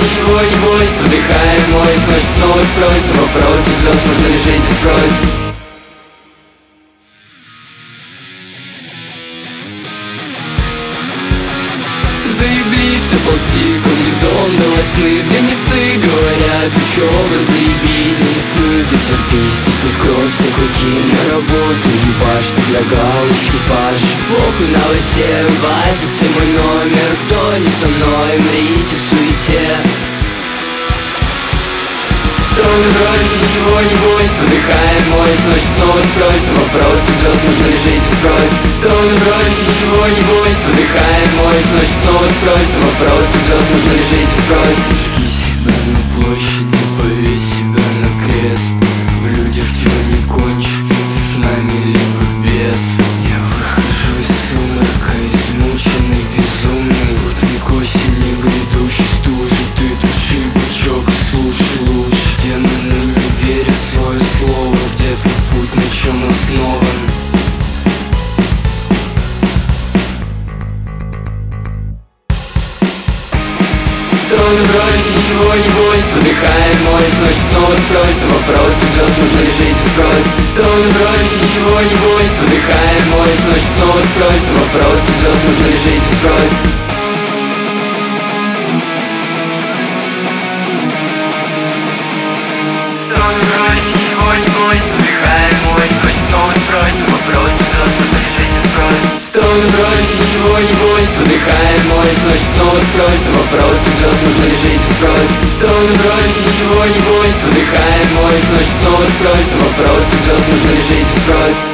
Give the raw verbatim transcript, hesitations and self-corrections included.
ничего не бойся, выдыхаем мой, ночь снова спросим вопросы звезд, можно ли жить без просьб. Заебли все ползти ко мне в дом до восьмых, где не ссы говорят, учеба заебись. Не сны, да терпись, стисни в кровь все круги, на работу ебашь, ты для галочки паш. Похуй на лосе, двадцать мой номер, кто не со мной, мрите в суете. Стороны брось, ничего не бойся, выдыхаем мой, ночь снова спросим вопросы звезд, можно ли жить без просьб. Стороны брось, ничего не бойся, выдыхаем мой, ночь снова спросим вопросы звезд, можно ли жить без просьб. Жги себя на площади, повесь себя на крест. В людях тьма не кончится, ты с нами либо без. Я выхожу из сумрака, измученный, безумный. Путник осени грядущий, стужи, ты туши бычок, слушай лучше. Демоны не верят в свое слово, где твой путь, на чем основан? Стороны брось, ничего не бойся, выдыхаем мой, ночь снова спросим вопросы звезд, можно ли жить без просьб. Стороны брось, ничего не бойся, выдыхаем мой, ночь снова спросим вопросы звезд, можно ли жить без просьб. Стороны брось, ничего не бойся, выдыхаем мой, ночь снова спросим вопросы звезд, можно ли жить без просьб. Стороны брось, ничего не бойся, выдыхаем мой, ночь снова спросим вопросы звезд, можно ли жить без просьб. Стороны брось, ничего не бойся, выдыхаем мой, ночь снова спросим вопросы звезд, можно ли жить без просьб.